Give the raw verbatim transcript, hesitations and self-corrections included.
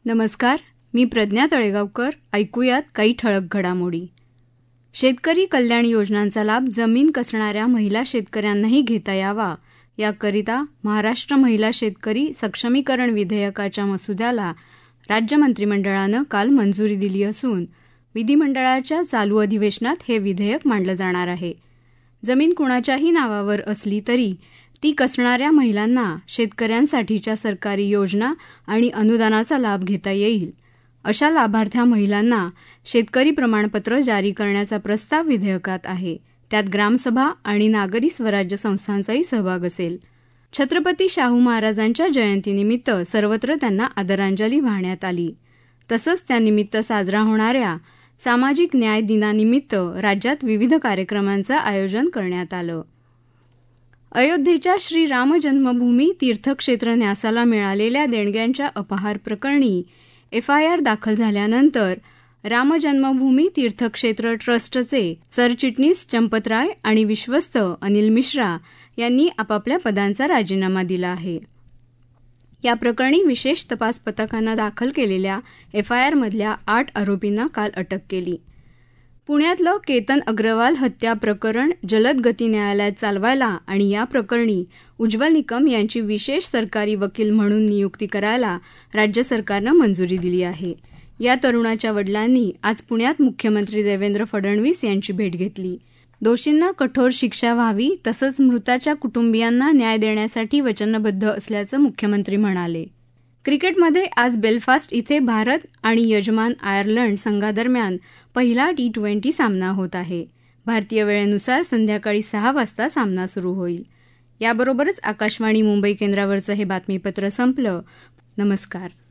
नमस्कार, मी प्रज्ञा तळेगावकर. ऐकूयात काही ठळक घडामोडी. शेतकरी कल्याण योजनांचा लाभ जमीन कसणाऱ्या महिला शेतकऱ्यांनाही घेता यावा याकरिता महाराष्ट्र महिला शेतकरी सक्षमीकरण विधेयकाच्या मसुद्याला राज्य मंत्रिमंडळानं काल मंजुरी दिली असून विधिमंडळाच्या चालू अधिवेशनात हे विधेयक मांडलं जाणार आहे. जमीन कुणाच्याही नावावर असली तरी ती कसणाऱ्या महिलांना शेतकऱ्यांसाठीच्या सरकारी योजना आणि अनुदानाचा लाभ घेता येईल. अशा लाभार्थ्या महिलांना शेतकरी प्रमाणपत्र जारी करण्याचा प्रस्ताव विधेयकात आहे. त्यात ग्रामसभा आणि नागरी स्वराज्य संस्थांचाही सहभाग असेल. छत्रपती शाहू महाराजांच्या जयंतीनिमित्त सर्वत्र त्यांना आदरांजली वाहण्यात आली. तसंच त्यानिमित्त साजरा होणाऱ्या सामाजिक न्याय दिनानिमित्त राज्यात विविध कार्यक्रमांचं आयोजन करण्यात आलं. अयोध्येच्या श्री राम जन्मभूमी तीर्थक्षेत्र न्यासाला मिळालेल्या देणग्यांच्या अपहार प्रकरणी एफ आय आर दाखल झाल्यानंतर राम जन्मभूमी तीर्थक्षेत्र ट्रस्टचे सरचिटणीस चंपतराय आणि विश्वस्त अनिल मिश्रा यांनी आपापल्या पदांचा राजीनामा दिला आहे. या प्रकरणी विशेष तपास पथकानं दाखल केलेल्या एफ आय आरमधल्या आठ आरोपींना काल अटक केली. पुण्यातलं केतन अग्रवाल हत्या प्रकरण जलद गती न्यायालयात चालवायला आणि या प्रकरणी उज्ज्वल निकम यांची विशेष सरकारी वकील म्हणून नियुक्ती करायला राज्य सरकारनं मंजुरी दिली आहे. या तरुणाच्या वडिलांनी आज पुण्यात मुख्यमंत्री देवेंद्र फडणवीस यांची भेट घेतली. दोषींना कठोर शिक्षा व्हावी तसंच मृताच्या कुटुंबियांना न्याय देण्यासाठी वचनबद्ध असल्याचं मुख्यमंत्री म्हणाले. क्रिकेटमध्ये आज बेलफास्ट इथे भारत आणि यजमान आयर्लंड संघादरम्यान पहिला टी ट्वेंटी सामना होत आहे. भारतीय वेळेनुसार संध्याकाळी सहा वाजता सामना सुरू होईल. याबरोबरच आकाशवाणी मुंबई केंद्रावरचं हे बातमीपत्र संपलं. नमस्कार.